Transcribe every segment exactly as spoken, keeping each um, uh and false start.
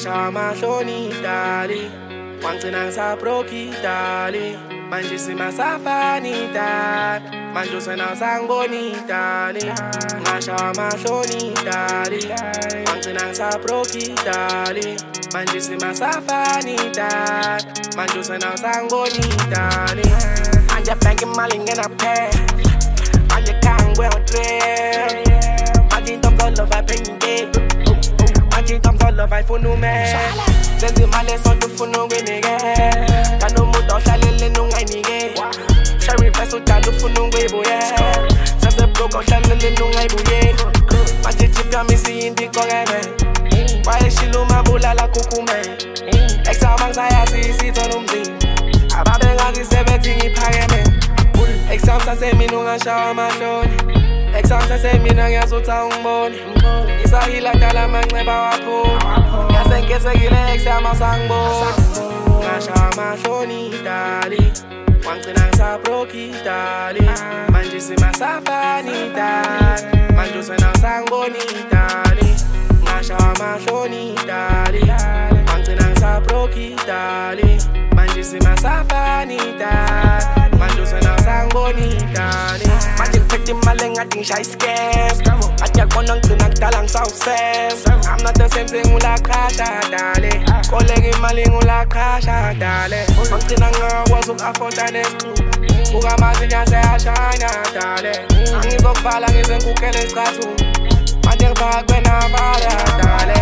ngashawa mahloni dali wangcina ngisabroke dali manje simasafani dali manje usena usangiboni dali ngashawa mahloni dali wangcina ngisabroke dali manje simasafani dali manje usena usangiboni dali manje bank imali ngenaphe manje kangwe udre manje intombi love ayiphenye manje intombi love ayifuna ume senze imali esonto ufuna ukwinike kanomuntu ohlaleleni ungayinike Sherry Vest udala ufuna ukwibuye sasebroke ohlaleleni ungayibuyeli manje chip yami isiyinto iqokeme wayeshila umabulala kukume exama ngisayazi isithona umzimba ababengazi sebethi ngiphakeme exam sasemina ungashawa amahloni exam sasemina ngiyazuthi awungiboni isahila dala amanxeba waphuma ngiyasenkezekile exam awusangiboni ngashawa amahloni dali wangcina ngisabroke dali manje simasafani dali manje usena usangiboni dali ngashawa amahloni dali wangcina ngisabroke dali manje simasafani dali manje usena usangiboni dali manje ngiphethe imali engathi ngishaya iscam ngathi yakubona ngigcina kudala ngisawusem I'm not the same thing ulaqhasha dali koleka imali ngulaqhasha dali wangcina ngakwazi uku-afforda nesixuku buka amazinya seyashayina dali angizokuvala ngizenkukele isicathulo manje ngibhaka kwenabala dali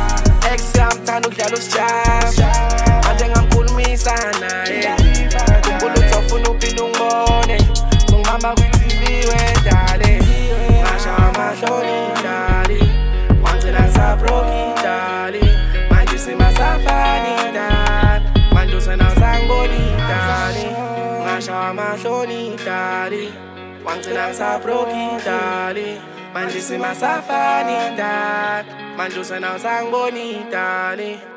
ex yamthanda ukudlala usijama manje ngamkhulumisa naye khumbula uthi awufuna uphinde ungibone ngihamba kwi-T V wedale ngashawa amahloni dali wangcina ngisabroke dali manje simasafani dali manje usena usangiboni dali ngashawa amahloni dali wangcina ngisabroke dali manje simasafani dali manje usena usangiboni dali